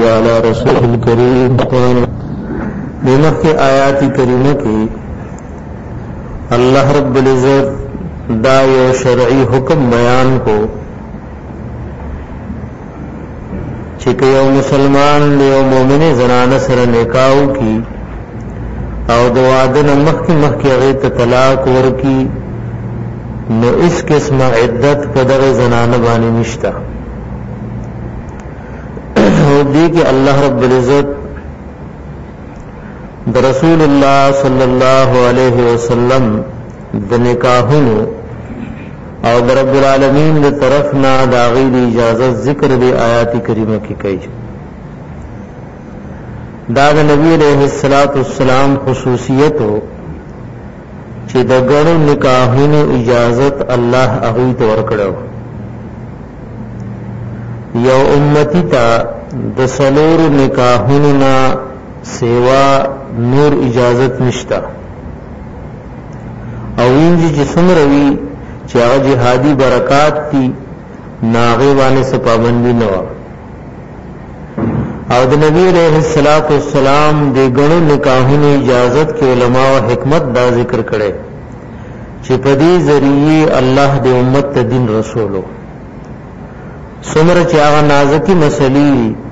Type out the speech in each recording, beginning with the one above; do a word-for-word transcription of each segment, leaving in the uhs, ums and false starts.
على رسول الكريم بمخ آیات کریمه کی اللہ رب العزت دا یو شرعی حکم بیان کو چې یو مسلمان یو مؤمن زنانه سره نکاح کی او د واده نه مخکې مخکې هغه ته طلاق ورکی نو اس قسم عدت په دغه زنانه باندې نشته او دې کې الله رب العزت د رسول الله صلی الله علیه وسلم د نکاحونو او د رب العالمین د طرف نه د غیر اجازه ذکر دی آیات کریمه کې کوي دا د نبی علیہ الصلوۃ والسلام خصوصیت چې د ګڼو نکاحونو اجازت الله هغه ته ورکړو یو امتی ته د سلور نکاحونو نا سیوا نور اجازت نشتا او انجی چې څومره وی چې هغه جهادي برکات دي ناغه باندې څه پابندي نه و او د نبی علیہ الصلوۃ والسلام د غنو نکاحونو اجازت کې علما او حکمت دا ذکر کړي چې په دې ذریعے الله د امت ته دین رسولو څومره چې هغه نازکی مسلې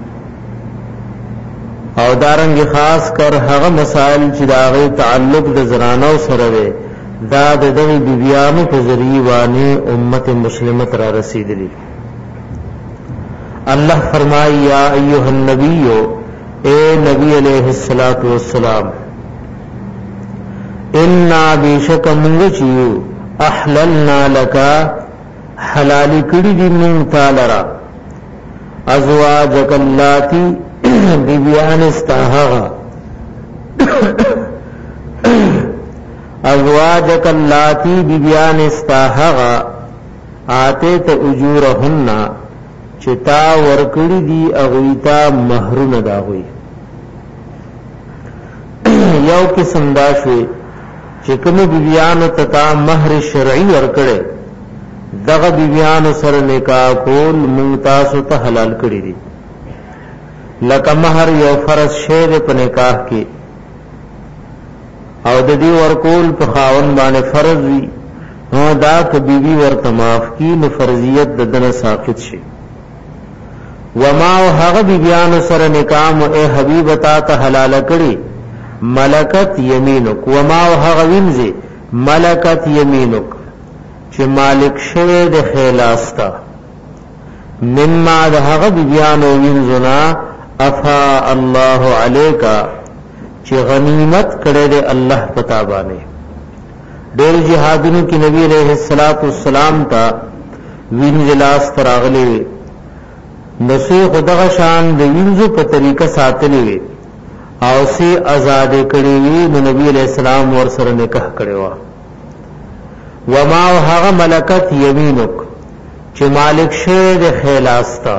او دارنګ خاص کر هغه مسائل چې داغه تعلق د زنانو سره وي دا د دغه بیبیانو په ذریعہ باندې امت مسلمت را رسیدلی اللہ فرمائی یا ایها النبی اے نبی علیہ الصلوۃ والسلام انا بیشک منغچیو احللنا لك حلال کړي دي مون تعالی را ازواجک اللاتی بیبیان استهغا ازواجک اللاتی بیبیان استهغا آتیت اجورهن چتا ورکړی دی اغویتا مہرونه دا وی یو قسم دا شوی چې کوم بیبیان ته مہر شرعي ورکړي دغه بیبیان سره نکاح کول ممتاز ته حلال کړی دی لکه مہر یو فرض شی په نکاح کې او د دې ورکول په خاون باندې فرض وي نو دا ک بیبي ورته معاف کی نو فرضیت د دنه ساقط شي وما هغه بیبیان سره نکاح او اے حبیب تا ته حلال کړي ملکت یمینک وما هغه وینځي ملکت یمینک چې مالک شوه د خیلاستا مما هغه بیبیان وینځنا افا الله علیکا چې غنیمت کړي د الله پتا باندې ډېر جهادونو کې نبی علیہ الصلوۃ والسلام تا وینځلاس تراغلي نسی خدغه شان د وینځو په طریقه ساتلی وي او سی آزاد کړي وي نبی علیہ السلام ور سره نکاح کړي وا وما هغه ملکت یمینک چې مالک شه د خیلاستا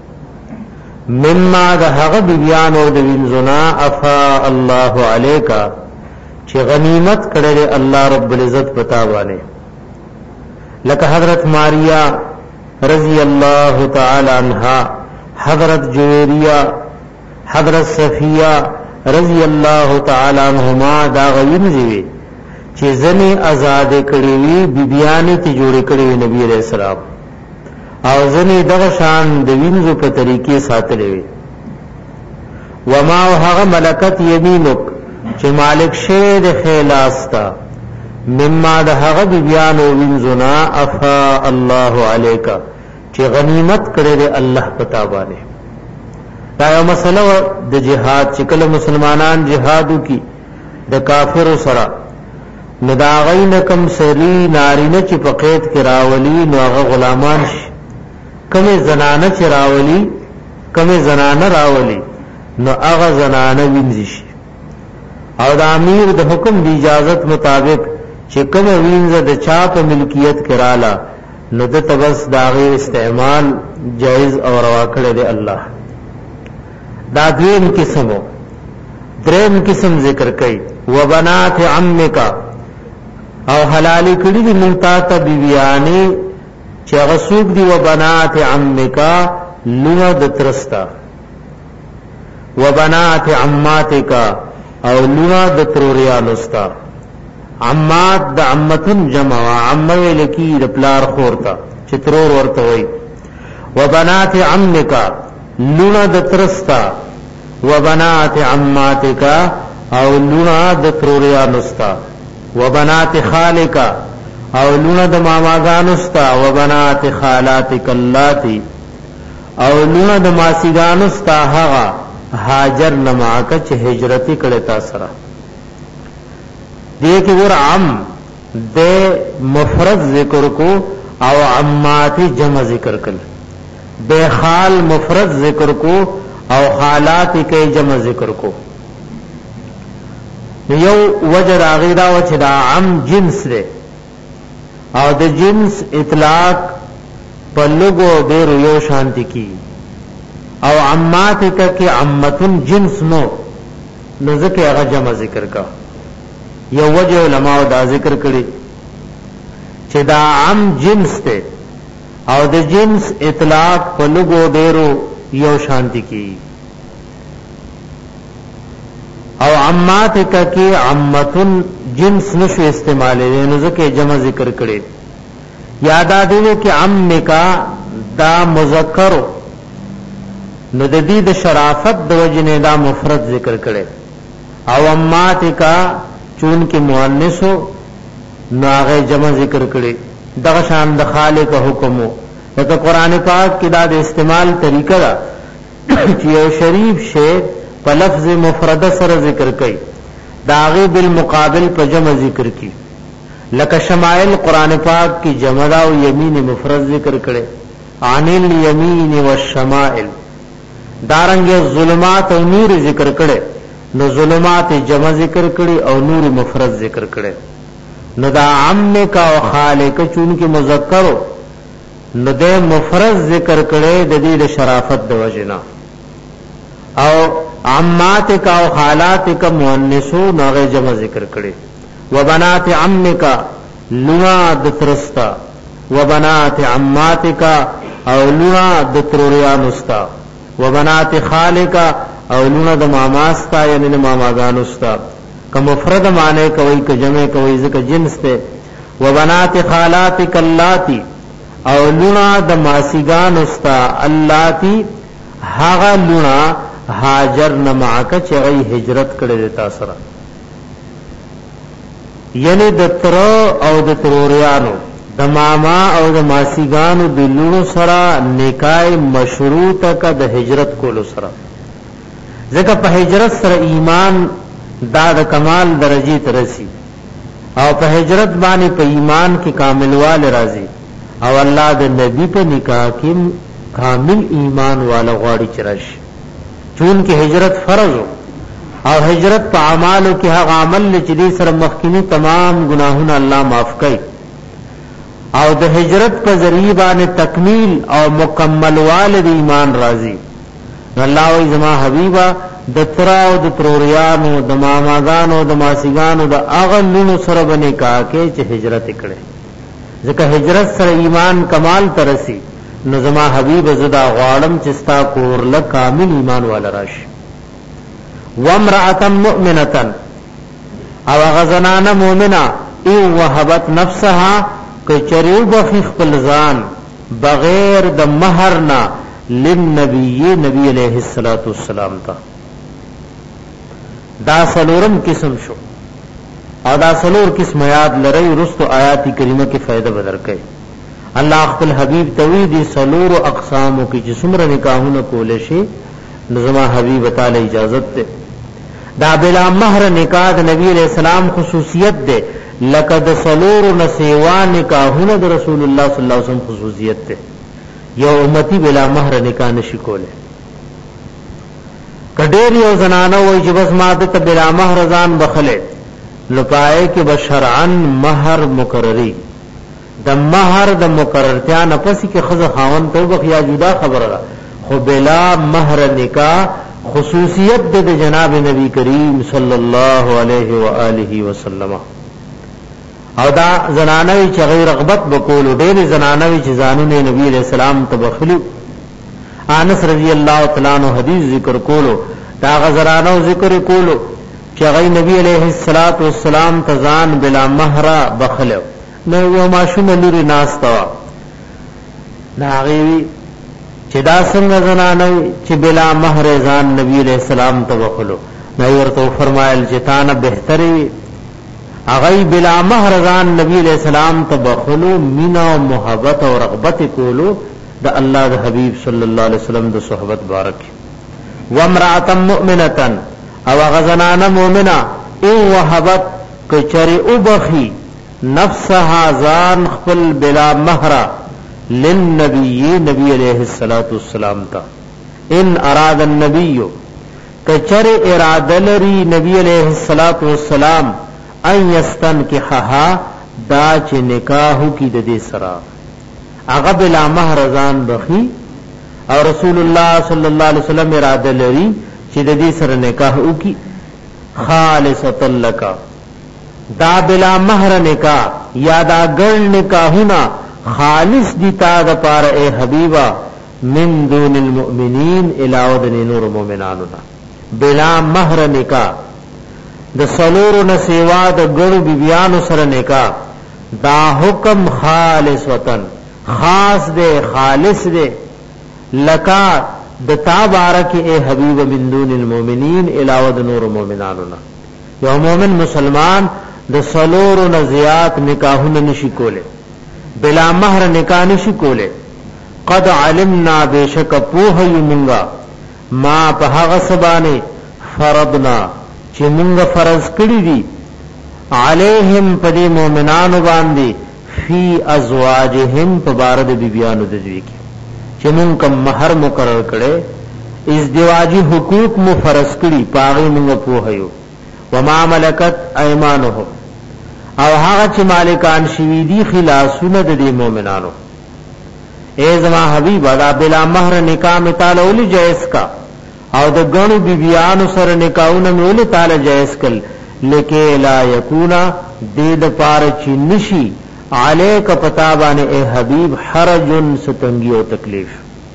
مما ده هغه بیان او د وینځنا افا الله علیکا چې غنیمت کړي الله رب العزت پتا باندې لکه حضرت ماریا رضی اللہ تعالی عنہا حضرت جویریہ حضرت صفیہ رضی اللہ تعالی عنہما دا غوین زیوی چی زنی آزاد کڑیوی بیبیانی تی جوڑی کڑیوی نبی علیہ السلام او زنی دغشان دوینزو پا طریقی ساتلیوی وما وحغ ملکت یمینک چی مالک شید خیلاستا مما ده هغه بیان او وینځنا افا الله علیکا چې غنیمت کړي د الله پتا باندې دا یو مسله د جهاد چې کله مسلمانان جهادو کی د کافر سره نداغین کم سری نارینه چې په قید کې راولي نو هغه غلامان شي کمه زنانه چې راولي کمه زنانه راولي نو هغه زنانه وینځي شي او د امیر د حکم دی اجازت مطابق چې کوم وینځه د چا په ملکیت کراله نو د تبس داغه استعمال جائز او روا کړی دی الله دا دین قسمو دریم قسم ذکر کړي وبنات عمک او حلال کړي دي مونتا ته بیبیانی چې غسوک دی وبنات عمک لونه د ترستا وبنات عماتک او لونا د تروریانو ستا. عمات د عمتن جمع عمه لکی د پلار خورتا چې ترور ورته وي. وبنات عمک لونا د ترستا. وبنات عماتک او لونا د تروریانو ستا. وبنات خالک او لونا د ماماګانو ستا. وبنات خالاتک اللاتی او لونا د ماسیګانو ستا هغه هاجر نماک چې هجرت کړه تا سره. دې کې ور عام د مفرد ذکر کو او عمات جمع ذکر کړ. بے خال مفرد ذکر کو او خالات کې جمع ذکر کو. یو وجر اغیدا و چې دا عام جنس دی او د جنس اطلاق په لګو ډېر یو شانتی کی او عمات کې عمتن جنس نو نو ځکه هغه جمع ذکر کا. یو وجه علماء دا ذکر کړي چې دا عام جنس ته او د جنس اطلاق په لګو ډېرو یو شانتی کی او عمات کې عمتن جنس نشو استعمالې نو ځکه جمع ذکر کړي. یاد دې کې عم کا دا مذکر نو د دې د شرافت د وجنه دا مفرد ذکر کړي او امات کا چون کې مؤنث نو هغه جمع ذکر کړي. دغه شان د خالق حکم د قرآن پاک کې دا د استعمال طریقه دا چې یو شریف شی په لفظ مفرد سره ذکر کړي داغه بالمقابل په جمع ذکر کړي. لکه شمائل قرآن پاک کی جمع او یمین مفرد ذکر کړي عن الیمین والشمائل. دارنګ ظلمات او نور ذکر کړي نو ظلمات جمع ذکر کړي او نور مفرد ذکر کړي. نو دا عم کا او خالق چون کې مذکر نو د مفرد ذکر کړي د دې د شرافت د وجنا او عمات کا او خالات کا مؤنثو نو هغه جمع ذکر کړي. وبنات عمک لونا د ترستا. وبنات عماتک او لونا د تروریانو ستا. وبنات خالک او لونا د ماماستا یعنی د ماماګانو ستا. که مفرد معنی کوي که جمع کوي ځکه جنس ته. وبنات خالاتک اللاتی او لونا د ماسیګانو ستا. اللاتی هغه لونا هاجر نمعک چې غي هجرت کړي تا سره یعنی د تر او د تروریانو د ماما او د ماسیګانو د لونو سره نکای مشروطه کا د هجرت کولو سره. ځکه په هجرت سره ایمان دا د کمال درجه ته رسی او په هجرت باندې په ایمان کې کاملوال راځي او الله د نبی په نکاح کې کامل ایمان والا غواړي چرش. چون کې هجرت فرض او هجرت په اعمالو کې هغه عمل چې دې سره مخکینی تمام گناهونه الله معاف کوي او د هجرت په ذریعہ باندې تکمیل او مکمل والد ایمان راځي. الله او زما حبیبا د ترا او د تروریانو د ماماګانو د ماسیګانو د اغلونو سره باندې کا کې چې هجرت کړي ځکه هجرت سره ایمان کمال ترسي. نو زما حبیب زدا غواړم چې ستا کور له کامل ایمان والا راشي. وامرأة مؤمنة او غزنان مؤمنة او وهبت نفسها کچریو بخی خپل ځان بغیر د مہرنا للنبی نبی علیہ الصلوۃ والسلام تا. دا سلورم قسم شو او دا سلور قسم یاد لري رستو آیات کریمه کې فائدہ بدر کړي. الله خپل حبیب توحید سلور اقسام کې چې څومره نکاحونه کول شي نظم حبیب تعالی اجازت ده. دا بلا مہر نکاح د نبی علیہ السلام خصوصیت ده لقد سلور نسوا نکاحونه د رسول الله صلی الله علیه وسلم خصوصیت ده. یو امتی بلا مہر نکاح نشي کوله. کډیر یو زنانه وای چې بس ماده ته بلا مہر ځان بخله لپاره کې بشرعن مہر مقرری د مہر د مقررتیا نه پسې کې خزه خاون توبه یا جدا خبره ده خو بلا مہر نکاح خصوصیت د جناب نبی کریم صلی الله علیه و آله وسلم. او دا زنانوی چې غیر رغبت بکولو ډېر زنانوی چې ځانونه نبی علیہ السلام تبخلو. انس رضی اللہ تعالی عنہ حدیث ذکر کولو دا غزرانو ذکر کولو چې غي نبی عليه الصلاة والسلام تزان بلا مہر بخلو نو یو ماشوم لوري ناستا ناغي چې دا څنګه زنانه چې بلا مہر ځان نبی عليه السلام ته بخلو نو ورته فرمایل چې تا نه بهتري اغی بلا مہر ځان نبی علیہ السلام ته بخلو مینا او محبت او رغبت کولو د الله د حبیب صلی الله علیه وسلم د صحبت بارک و امراه مؤمنه او غزنانه مؤمنه او وهبت کچری او بخی نفسها ځان خپل بلا مہر للنبی نبی علیہ الصلوۃ والسلام تا ان اراد النبی کچری اراده لري نبی علیہ الصلوۃ والسلام ان یستنکحها دا چې نکاح کی د دې سره هغه بلا مہر ځان بخي او رسول الله صلی الله علیه وسلم اراده لري چې د دې سره نکاح وکي خالصۃ لک دا بلا مہر نکاح یا دا ګل نکاحونه خالص دي تا د پاره اے حبیبا من دون المؤمنین الاود نور مؤمنانو بلا مہر نکاح د سلورو نه سیوا د ګړو بیبیانو سره نکاح دا حکم خالص وطن خاص دے خالص دے لکا د تابارک اے حبیب من دون المؤمنین علاوه نور مومناننا یو مومن مسلمان د سلورو نه زیات نکاحونه نشي کوله بلا مہر نکاح نشي کوله قد علمنا بشک پوه یمنگا ما په هغه سبانه فرضنا چې مونږ فرض کړی دي علیہم پدی مومنانو باندې فی ازواجهم په بار د بیبیانو د دوی کې چې مونږ کوم مہر مقرر کړي ازدواجی حقوق مو فرض کړي پاغي مونږ پوهیو وما ملکت ایمانهم او هغه چې مالکان شوی دي خلاصونه د دې مومنانو اے زما حبیب دا بلا مہر نکاح تعالی ول جائز کا او د غنو بیبیانو سره نکاحونه مول تعالی جائز کړ لکه لا یکونا دې د پار چی نشي علیک پتابانه اے حبیب حرجن ستنگی او تکلیف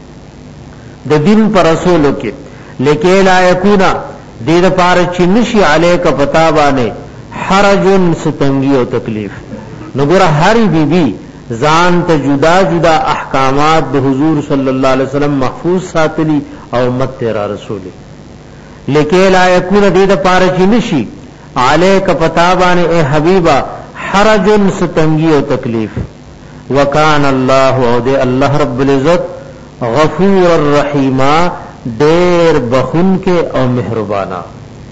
د دین پر رسول کې لکه لا یکونا دې د پار چی نشي علیک پتابانه حرجن ستنگی او تکلیف نګور هری بیبی ځان ته جدا جدا احکامات د حضور صلی الله علیه وسلم محفوظ ساتلی او امت تیرا رسول لکه لا یکون دې د پاره چې نشي علیک پتابان اے حبیبا حرجن ستنگی او تکلیف وکان الله او دې الله رب العزت غفور الرحیم ډیر بخون کې او مهربانا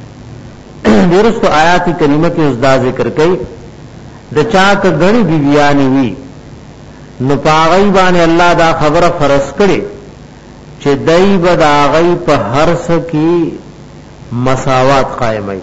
درست آیات کریمه کې اس دا ذکر کړي د چاک غنی بیبیانی وی نو پاغی باندې الله دا خبره فرض کړي چې دای بد اغی په هر څه کې مساوات قائمای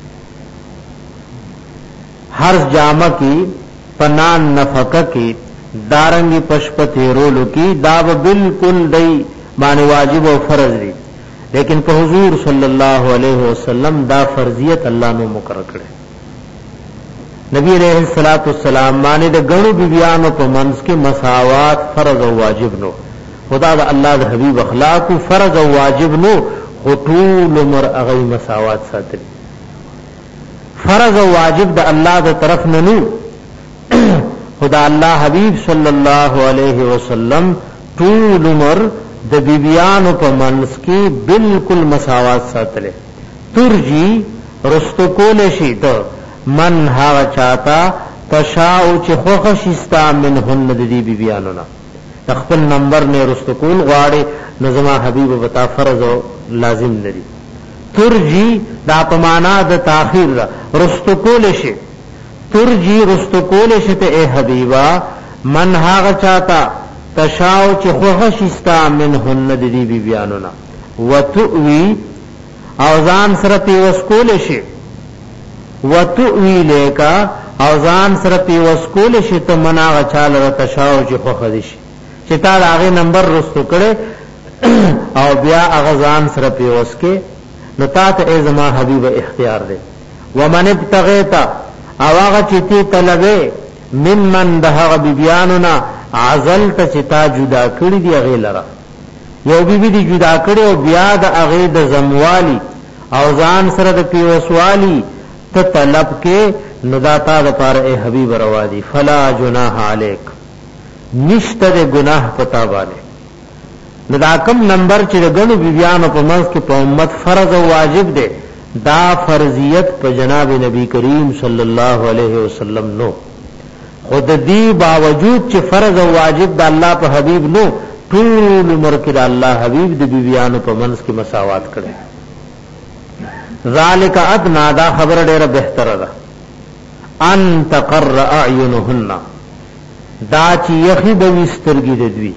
هر جامه کې پنان نفقه کې دارنګي پشپتی رولو کې دا بالکل دای باندې واجب او فرض دي لیکن په حضور صلی الله علیه وسلم دا فرضیت الله نو مقرر کړي نبی علیہ الصلوۃ والسلام باندې د غنو بیبیانو په منځ کې مساوات فرض او واجب نو خدا د الله د حبیب اخلاق فرض او واجب نو خطول مر اغی مساوات ساتل فرض او واجب د الله د طرف نه نو خدا الله حبیب صلی الله علیه وسلم طول عمر د بیبیانو په منځ کې بالکل مساوات ساتل ترجی رستو کول شي ته من ها چاہتا تشاو چې خوخ شستا منهن د دې بیبیانو نه خپل نمبر نه رستقول غواړي نظم حبیب وتا فرض او لازم لري ترجی دا پمانا د تاخير رستقول شي ترجی رستقول شي ته اے حبیبا من ها چاہتا تشاو چې خوخ شستا منهن د دې بیبیانو نه وتوي او ځان سره پیوس کول شي وتوی لیکا اوزان سره پی وسکول شته منا غچال را تشاو چې خو خدیش چې تا هغه نمبر رستو کړي او بیا اغزان سره پی وسکه نو تا ته ای زما حبیب اختیار دی ومن ابتغیتا او هغه چې تی طلبه ممن دهغه بیبیاننا عزلت چې تا جدا کړی دی هغه لرا یو بیبی دی جدا کړي او بیا د هغه د زموالی او ځان سره د پیوسوالی ته طلب کې نداتا د پاره اے حبیب روادي فلا جناح علیک نشته د گناہ پتا باندې ندا کم نمبر چې غنو بیبیانو په منځ کې په امت فرض او واجب ده دا فرضیت په جناب نبی کریم صلی الله علیه وسلم نو خود دی باوجود چې فرض او واجب د الله په حبیب نو ټول عمر کې د الله حبیب د بیبیانو په منځ کې مساوات کړي ذالک ادنا دا خبر ډیره بهتره ده ان تقر اعینهن دا چې یخی د وسترګې د دوی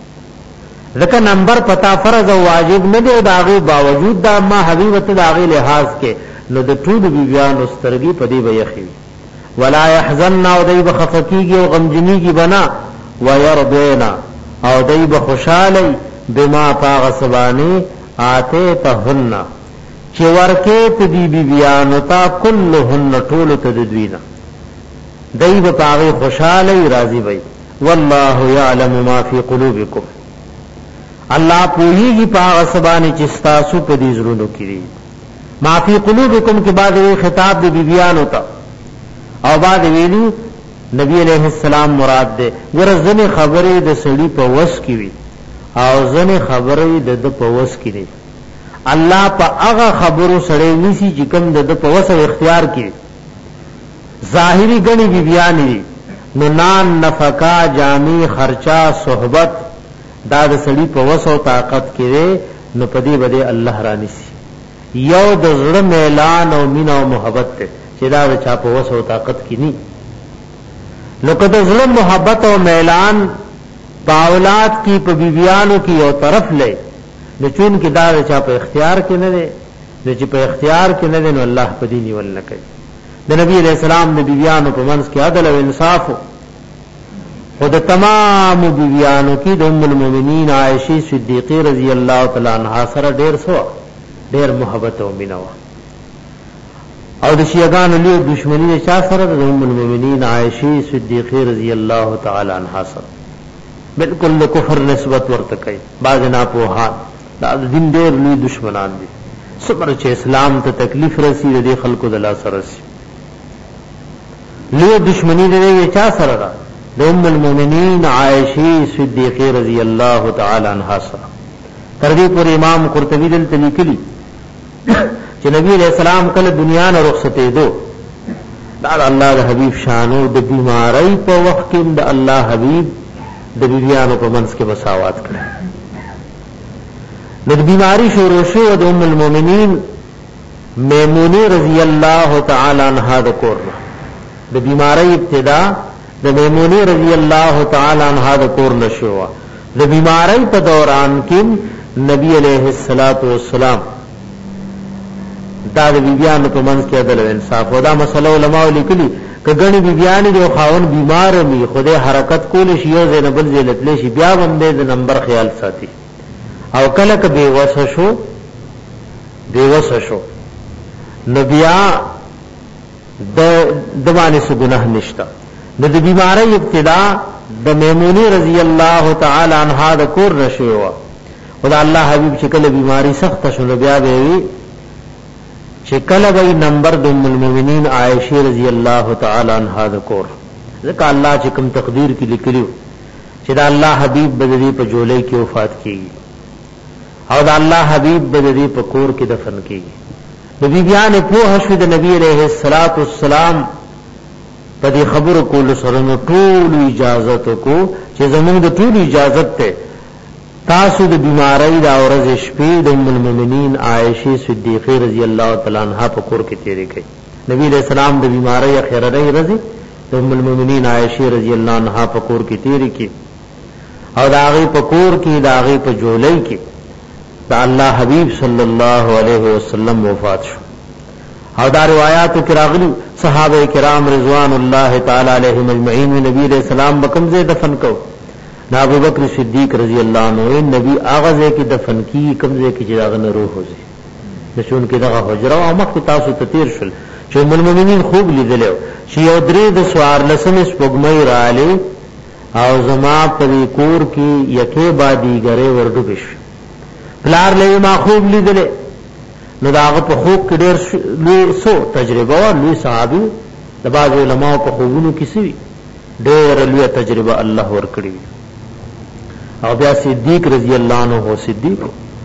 ځکه نمبر پتا فرض او واجب نه دی داغه باوجود دا ما حبیب ته داغه لحاظ کې نو د ټول بیبیانو سترګې په دې ویخي ولا يحزن او دای بخفقیږي او غمجنیږي بنا ويرضینا او دای بخوشاله بما پاغ سبانی آتے تهن چې ورکه ته دی بیبیانو تا كلهن ټول ته د دوینا دای په پاغه خوشاله راضی وي والله يعلم ما في قلوبكم الله پوهیږي پاغه سبانی چې تاسو په دې زړونو کې دي ما فی قلوبکم کې بعد خطاب دی بیبیانو ته او بعد ویلو نبی علیہ السلام مراد ده ورځنه خبرې د سړي په وس کې وي او ځنه خبرې د په وس کې دي الله په هغه خبرو سره نسی چې کوم د په وس او اختیار کې ظاهری غنی بیبیان دي نو نان نفقا جامع خرچا صحبت دا د سړي په وس او طاقت کې نو پدی بده الله رانیسی یو د زړه اعلان او مینا او محبت ته چې دا د چا په وس او طاقت کې ني نو کله زړه محبت او اعلان باولات کی په بیبیانو کې یو طرف لې نو چون کې دا د چا په اختیار کې نه دی نو چې په اختیار کې نه دی نو الله په دې نیول نه کوي د نبی علیہ السلام د بیبیانو په منځ کې عدل او انصاف خود تمام بیبیانو کی د ام المؤمنین عائشہ صدیقہ رضی اللہ تعالی عنہا سره ډیر سو ډیر محبت او مینا او د شیعاګانو له دشمنی چا سره د ام المؤمنین عائشہ صدیقہ رضی اللہ تعالی عنہا سره بالکل د کفر نسبت ورته کوي باز نه په ها د دین ډیر لوی دشمنان دي صبر چې اسلام ته تکلیف رسید د خلکو د لا سره سي له دشمنی د چا سره ده د ام المؤمنین عائشہ صدیقہ رضی اللہ تعالی عنہا سره تر دې پر امام قرطبی دلته لیکلی چې نبی علیہ السلام کله دنیا نه رخصتې دو دا الله د حبیب شانو د بیماری په وخت کې د الله حبیب د بیبیانو په منځ کې مساوات کړ نو د بیماری شروع شو د ام المؤمنین میمونہ رضی اللہ تعالی عنہا د کور د بیماری ابتدا د میمونہ رضی اللہ تعالی عنہا د کور نشو د بیماری په دوران کې نبی علیہ الصلوۃ والسلام دا د بیبیانو په منځ کې عدل او انصاف او دا مسله علماء لیکلي کګنی بیبیان دي خاون بیمار می خوده حرکت کول شي یو زینب الزلت شي بیا باندې د نمبر خیال ساتي او کله ک بے وس شو بے وس شو نبیا د دمانه سو گناہ نشتا د بیماری ابتدا د میمونہ رضی اللہ تعالی عنہا د کور نشو او دا الله حبیب چې کله بیماری سخت شو بیا به چې کله به نمبر د ام المؤمنین عائشہ رضی اللہ تعالی عنہا د کور ځکه الله چې کوم تقدیر کې لیکلو چې دا الله حبیب بدری په جولای کې وفات کیږي او دا الله حبیب بدری په کور کې دفن کیږي د بیبیان په حشو د نبی علیہ الصلوۃ والسلام په دې خبرو کول سره ټول اجازه کو چې زمونږ د ټول اجازه ته تاسو د بیماری دا ورځ شپې د ام المؤمنین عائشہ صدیقہ رضی اللہ تعالی عنہا په کور کې تیرې کړي نبی علیہ السلام د بیماری اخیره ورځ د ام المؤمنین عائشہ رضی اللہ عنہا په کور کې تیرې کړي او دا هغه په کور کې دا هغه په جولای کې دا الله حبیب صلی الله علیه وسلم وفات شو او دا روایات کې راغلي صحابه کرام رضوان الله تعالی علیهم اجمعین نبی علیہ السلام بکم زه دفن کو نا ابو بکر صدیق رضی اللہ عنہ نبی آغازه کې دفن کی کمزه کې جراغ نه روح وځي نشون کې دغه حجره او مخ تاسو ته تیر شل چې المؤمنین خوب لیدلو چې یو درې د سوار لسم سپګمې رااله او زما په کور کې یکه بادي غره ورډو بش پلار له ما خوب لیدل نو داغه په خوب کې ډېر لوی سو تجربه او لوی صحابي د بعض علماء په خوبونو کې سوي ډېر لوی تجربه الله ورکړي او بیا صدیق رضی الله عنه صدیق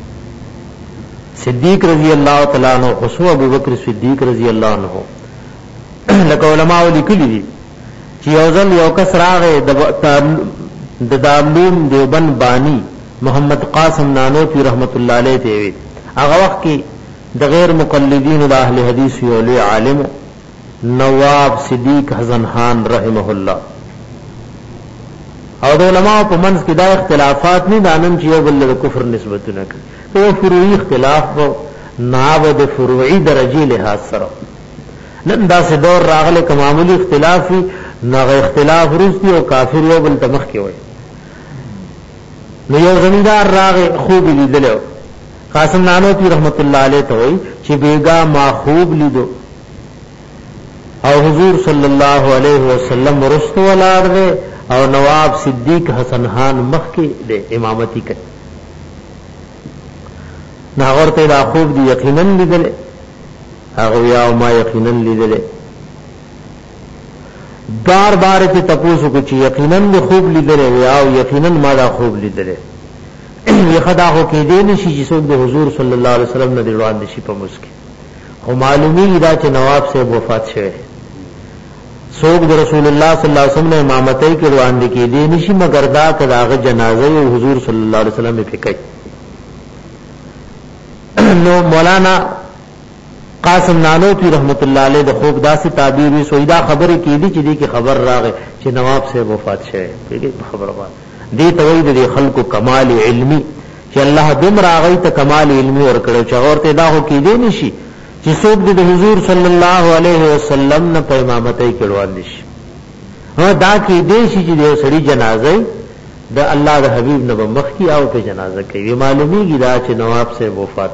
صدیق رضی الله تعالی عنہ خصو ابو بکر صدیق رضی الله عنه لکه علماء لیکلي دي چې یو ځل یو کس راغی د دارالعلوم دیوبند بانی محمد قاسم نانوتوی رحمت الله علیه ته هغه وخت کې د غیر مقلدین د اهل حدیث یو لوی عالم نواب صدیق حسن خان رحمه الله او د علماء په منځ کې دا اختلافات نه دانن چې یو بل له کفر نسبتونه کوي او فروعي اختلاف وو ناب د فروعي درجه له سره نن دا سه دور راغله کوم معمولی اختلافي نه اختلاف روسي او کافر یو بل تمخ کې وي نو یو زمیندار راغه خوب لیدل قاسم نانوتوی رحمت الله علیه ته وای چې بیگا ما خوب لیدو او حضور صلی الله علیه وسلم رستو ولار او نواب صدیق حسن خان مخ کې د امامتی کوي ناغورته دا خوب دی یقینا لیدل هغه یا ما یقینا لیدل بار بار ته تاسو کو چې یقینا د خوب لیدل او یقینا ما دا خوب لیدل یې خدا هو کې دې نشي چې څوک د حضور صلی الله علیه وسلم نه روان دي شي په مسکه خو معلومی دا چې نواب سے وفات شوه څوک د رسول الله صلی الله علیه وسلم امامتۍ کې روان دي کې دې نشي مگر دا کداغه جنازه او حضور صلی الله علیه وسلم په کوي نو مولانا قاسم نانوتوی رحمت الله علیه د خوب داسې تعبیر وی سویدا خبره کیدی چې دې کې خبر راغې چې نواب سے وفات شوه پیګه خبره وای دې توید د خلکو کمال علمی چې الله دم راغی ته کمال علمی ورکړو چې اورته دا هو کې دې نشي چې څوک د حضور صلی الله علیه وسلم نه په امامتۍ کې روان دي ها دا کې دې شي چې د سړي جنازه د الله د حبیب نه مخ کی او په جنازه کې معلومیږي دا چې نواب سے وفات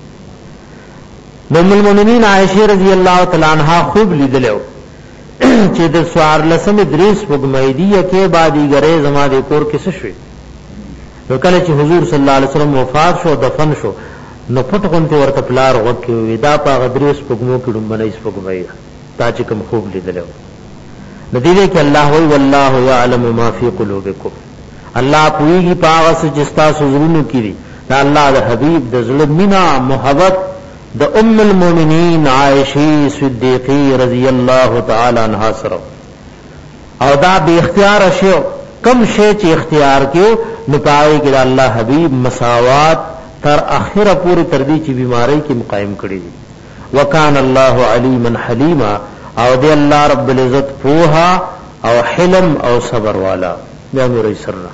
ام المؤمنین عائشہ رضی الله تعالی عنها خوب لیدلو چې د سوار لسم دریس وګمیدیه کې بعدی غره زما د کور کې څه شوي نو کله چې حضور صلی الله علیه وسلم وفات شو دفن شو نو پټ غونته ورته پلار وکي ودا په غدریس وګمو کې ډمبنې سپګمای تا چې کوم خوب لیدلو نتیجه کې الله وی والله یعلم ما فی قلوبکم الله پویږي پاغه سجستا سوزرونو کړي دا الله د حبیب د زړه مینا محبت د ام المؤمنین عائشہ صدیقہ رضی الله تعالی عنها سره او دا به اختیار شو کم شی چې اختیار کیو نو پای کې الله حبیب مساوات تر اخره پوری تر دې چې بیماری کې مقایم کړی دي وکان الله علیما حلیما او دی الله رب العزت پوها او حلم او صبر والا بیا نور سره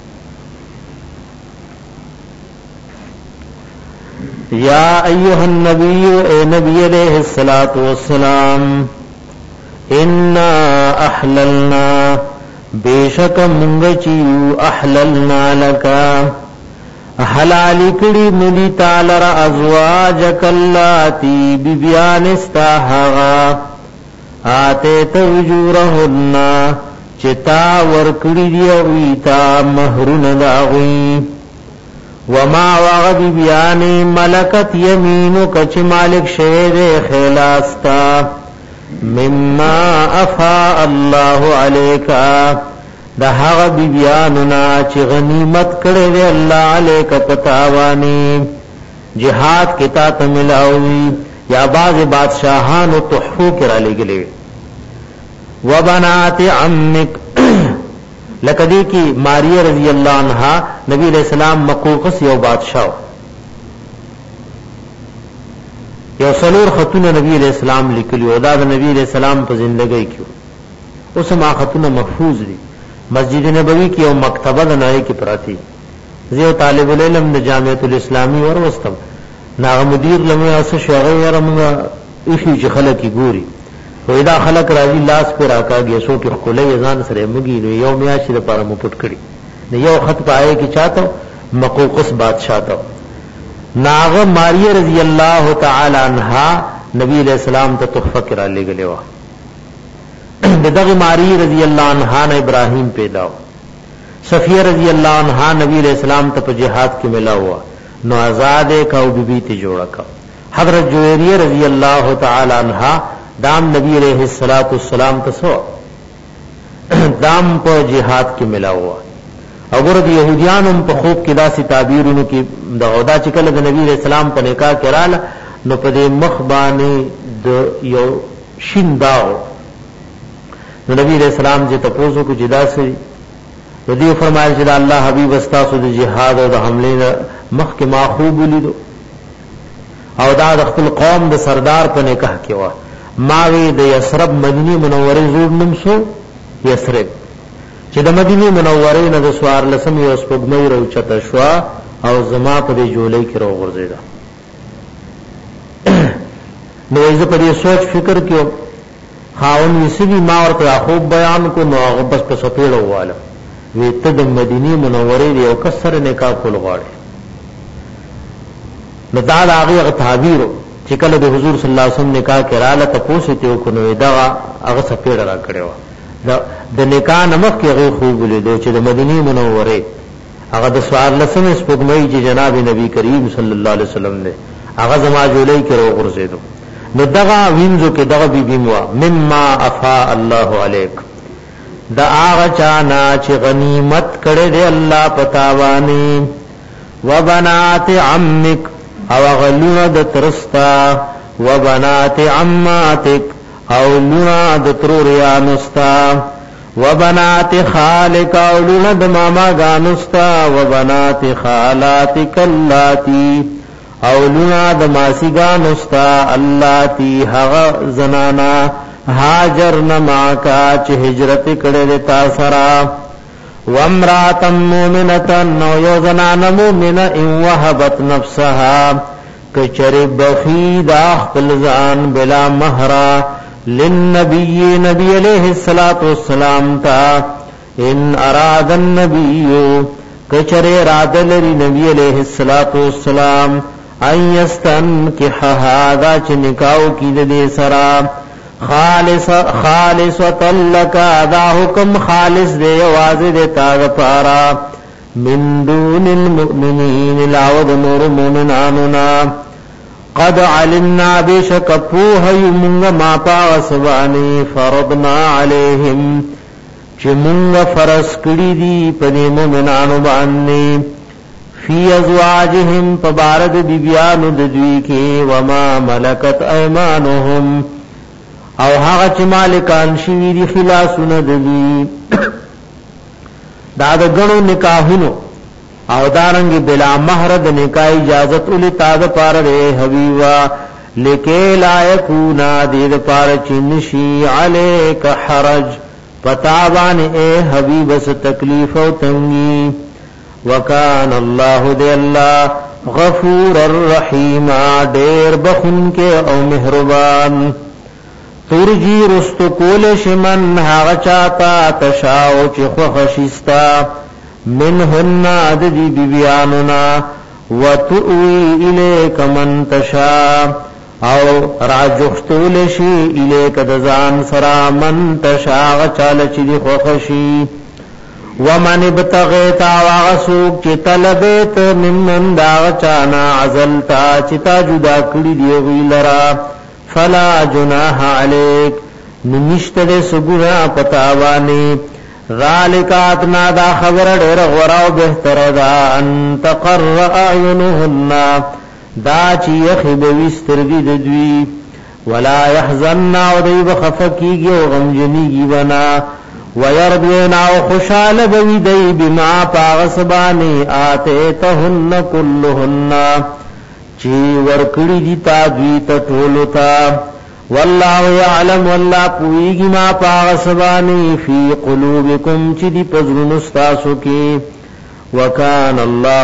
یا ایها النبی اے نبی علیہ الصلوۃ والسلام انا احللنا بیشک منګ چیو احللنا لک حلال کړي ملي تعالی را ازواجک اللاتی بیبیان استحغا آتے توجورهن چتا ور کړي دی او ایتا مہرون داوی وما وغد بیان ملکت یمینو کچ مالک شیر خلاستا مما افا الله علیکا دا هغه بیاننا چې غنیمت کړي دی الله علیک پتاوانی jihad کتا تملاوی یا باز بادشاہانو تحفو کرا لګلې وبنات عمک لکدی کی ماریہ رضی اللہ عنہا نبی علیہ السلام مقوقس یو بادشاہ یو سلور خطون نبی علیہ السلام لکلی او دا نبی علیہ السلام په زندگی کیو اوس ما خطون محفوظ دي مسجد نبوی کی او مکتبه د نای کی پراتی زیو طالب العلم د جامعۃ الاسلامی ور وستم ناغه مدیر لمه اس شغه ورمغه ایفی چې خلک ګوري وېدا خلق راضی لاس پر راکاږي سو کې خلې ځان سره مګي نو یو میاشت لپاره مو پټ کړی نو یو خط پای کې چاته مقوقس بادشاہ ته ناغه ماریہ رضی اللہ تعالی عنہا نبی علیہ السلام ته تحفه کرا لګلې و دغه ماریہ رضی اللہ عنہا نے ابراہیم پیدا و صفیہ رضی اللہ عنہا نبی علیہ السلام ته په جهاد کې ملا ہوا نو آزاد کا او بیبی ته جوړا کا حضرت جویریہ رضی اللہ تعالی عنہا دام نبی علیہ الصلوۃ والسلام تسو دام په جهاد کې ملا ہوا او ګور د يهوديانو په خوب کې داسې تعبیرونو کې د غودا چې کله د نبی علیہ السلام په نکاح کړه نو په دې مخ باندې د یو شین داو نو نبی علیہ السلام چې تاسو کو جدا سي ودی فرمایل چې الله حبیب استاسو د جهاد او د حمله مخ کې ماخوب لیدو او دا د خپل قوم د سردار په نکاح کې و ماوی د یثرب مدینه منوره زوړ نوم شو یثرب چې د مدینه منوره نه د سوار لسم یو سپګمې روچته شو او زما په دې جولې کې راو غورځیدا نو زه په دې سوچ فکر کې خاون یسوی ما ورته خوب بیان کو نو هغه بس په سپېړو واله وی ته د مدینه منوره دی او کسر نکاح کول غواړي نو دا هغه تعبیر چې کله د حضور صلی الله علیه وسلم نکاح کړه ته پوښتنه وکړو دا هغه سپېړ را کړو د نکاح نمخ کې هغه خوب لیدو چې د مدینه منوره هغه د سوال لسمه سپګمې چې جناب نبی کریم صلی الله علیه وسلم نے هغه زما جولې کې راو غورځیدو نو دغه وینځو کې دغه بي بيموا مما افا الله عليك دا هغه چانا چې غنیمت کړي دی الله پتاوانی وبنات عمک او غلونه د ترستا وبنات عماتک او لونه د تروريانستا وبنات خالک او لونه د ماما غانستا وبنات خالاتک اللاتی او لنا د ماسیګانستا اللاتی هغه زنانا هاجر نماکا چې هجرت کړي تا سرا وامراتم مومنتن نو یو زنانا مومنه ان وهبت نفسها کچری بخید خپل ځان بلا مہرا للنبی نبی علیہ الصلوۃ والسلام تا ان اراد النبی کچری رادل نبی علیہ الصلوۃ والسلام ایستن کی هذا چې نکاو کی د سرا خالص خالص وتلک دا حکم خالص دی واضح دی تا پارا من دون المؤمنین لاود نور مومناننا قد علمنا بشک پوه یمنگ ما پاسوانی فرضنا علیہم چې مونږ فرض کړی دی په مومنانو باندې فی ازواجهم فبارد بیبیانو د دوی کې وما ملکت ایمانهم او هغه چې مالکان شوی دي خلاصونه د دوی دا د غنو نکاحونو او دارنګ بلا مہر د نکاح اجازه ولې تاز پار ره حبیبا لکه لا یکونا دې پار چنشی علیک حرج پتاوان اے حبیب اس تکلیف او تنگی وکان الله دے اللہ غفور الرحیم ډیر بخون کے او مہربان ترجی رست کول شمن هاغ چاہتا تشاو چی خوخشستا منهن عددی بیبیاننا وتؤوی الیک من تشا او راجختول شی الیک دزان سرا من تشا غچال چی دی خوخشی ومن ابتغیتا واغسوک چی طلبیت ممن داغ چانا عزلتا چتا جدا کلی دی غیلرا فلا جناح علیک نمشت دے سگنا پتاوانی ذالک اتنا دا خبر ډیر غوراو بهتر دا ان تقر اعینهن دا چې یخبوی سترګې د دوی ولا يحزن او دی بخفکیږي او غمجنیږي بنا ويرضينا خوشاله بوی دی بما پاغسبانی اتهن كلهن چی ورکڑی دی تا دوی تا ټولو تا والله يعلم والله پویږي ما پاغسبانی فی قلوبکم چی دی پزرون استاسو کی وکان الله